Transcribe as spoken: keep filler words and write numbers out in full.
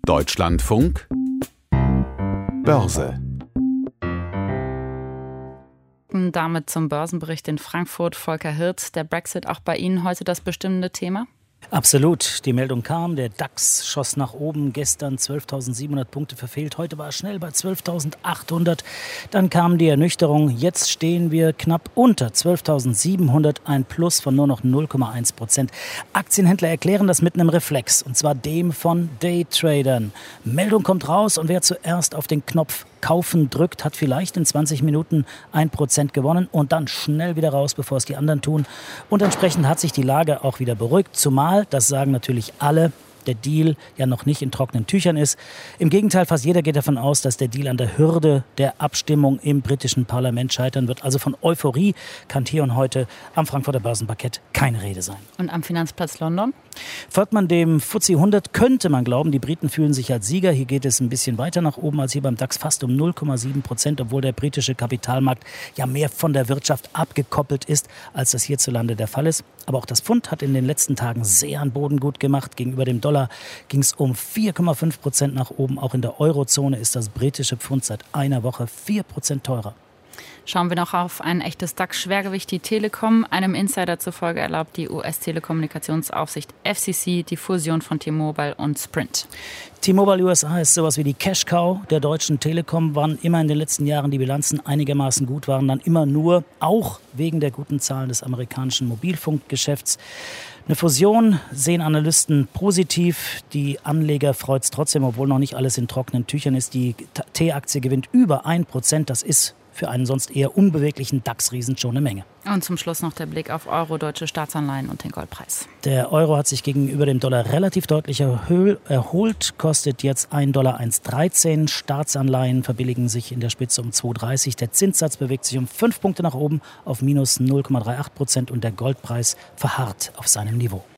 Deutschlandfunk Börse. Damit zum Börsenbericht in Frankfurt. Volker Hirt, der Brexit auch bei Ihnen heute das bestimmende Thema? Absolut. Die Meldung kam, der DAX schoss nach oben, gestern zwölftausendsiebenhundert Punkte verfehlt, heute war er schnell bei zwölftausendachthundert. Dann kam die Ernüchterung, jetzt stehen wir knapp unter zwölftausendsiebenhundert, ein Plus von nur noch null Komma eins Prozent. Aktienhändler erklären das mit einem Reflex, und zwar dem von Daytradern. Meldung kommt raus und wer zuerst auf den Knopf Kaufen drückt, hat vielleicht in zwanzig Minuten ein Prozent gewonnen und dann schnell wieder raus, bevor es die anderen tun. Und entsprechend hat sich die Lage auch wieder beruhigt, zumal, das sagen natürlich alle, der Deal ja noch nicht in trockenen Tüchern ist. Im Gegenteil, fast jeder geht davon aus, dass der Deal an der Hürde der Abstimmung im britischen Parlament scheitern wird. Also von Euphorie kann hier und heute am Frankfurter Börsenparkett keine Rede sein. Und am Finanzplatz London? Folgt man dem F T S E hundert, könnte man glauben, die Briten fühlen sich als Sieger. Hier geht es ein bisschen weiter nach oben als hier beim DAX, fast um null Komma sieben Prozent, obwohl der britische Kapitalmarkt ja mehr von der Wirtschaft abgekoppelt ist, als das hierzulande der Fall ist. Aber auch das Pfund hat in den letzten Tagen sehr an Boden gut gemacht. Gegenüber dem Dollar ging es um vier Komma fünf Prozent nach oben. Auch in der Eurozone ist das britische Pfund seit einer Woche vier Prozent teurer. Schauen wir noch auf ein echtes DAX-Schwergewicht, die Telekom. Einem Insider zufolge erlaubt die U S-Telekommunikationsaufsicht F C C die Fusion von T-Mobile und Sprint. T-Mobile U S A ist sowas wie die Cash-Cow der Deutschen Telekom. Wann immer in den letzten Jahren die Bilanzen einigermaßen gut waren, dann immer nur, auch wegen der guten Zahlen des amerikanischen Mobilfunkgeschäfts. Eine Fusion sehen Analysten positiv. Die Anleger freut es trotzdem, obwohl noch nicht alles in trockenen Tüchern ist. Die T-Aktie gewinnt über ein Prozent. Das ist für einen sonst eher unbeweglichen DAX-Riesen schon eine Menge. Und zum Schluss noch der Blick auf Euro, deutsche Staatsanleihen und den Goldpreis. Der Euro hat sich gegenüber dem Dollar relativ deutlich erholt, kostet jetzt ein Dollar eins Komma dreizehn. Staatsanleihen verbilligen sich in der Spitze um zwei Komma dreißig. Der Zinssatz bewegt sich um fünf Punkte nach oben auf minus null Komma achtunddreißig Prozent und der Goldpreis verharrt auf seinem Niveau.